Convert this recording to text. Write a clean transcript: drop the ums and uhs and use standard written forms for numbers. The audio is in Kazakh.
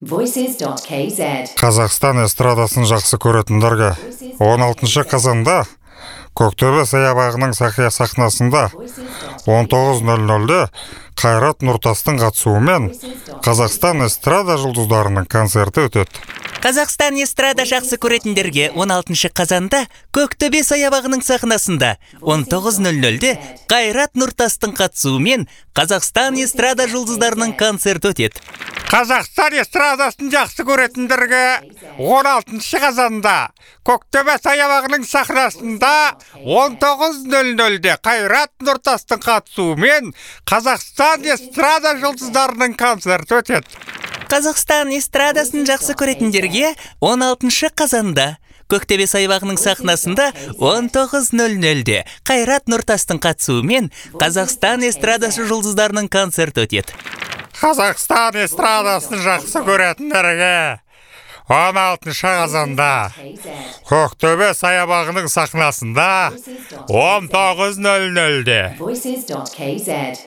Voices.kz. Қазақстан эстрадасын жақсы көретіндерге 16 қазанда Көктөбе саябағының сахнасында 19:00-де Қайрат Нұртастың қатысуымен Қазақстан эстрада жұлдыздарының концерті өтеді. Қазақстан эстрада жақсы көретіндерге 16 қазанда Көктөбе саябағының сахнасында 19:00-де Қайрат Нұртастың қатысуымен Қазақстан эстрада жұлдыздарының концерті өтеді. Қазақстан эстрадасын жақсы көретіндерге 16 қазанда Көктөбе саябағының сахнасында 19:00-де Қайрат Нұртастың қатысуымен Қазақстан эстрада жұлдыздарының концерті өтеді. Қазақстан эстрадасын жақсы көретіндерге 16 қазанда Көктөбе саябағының сахнасында 19:00-де Қайрат Нұртастың қатысуымен Қазақстан эстрадасы жұлдыздарының концерті өтеді. Қазақстан эстрадасын жақсы көретіндерге 16 қазанда Көктөбе саябағының сахнасында 19:00-де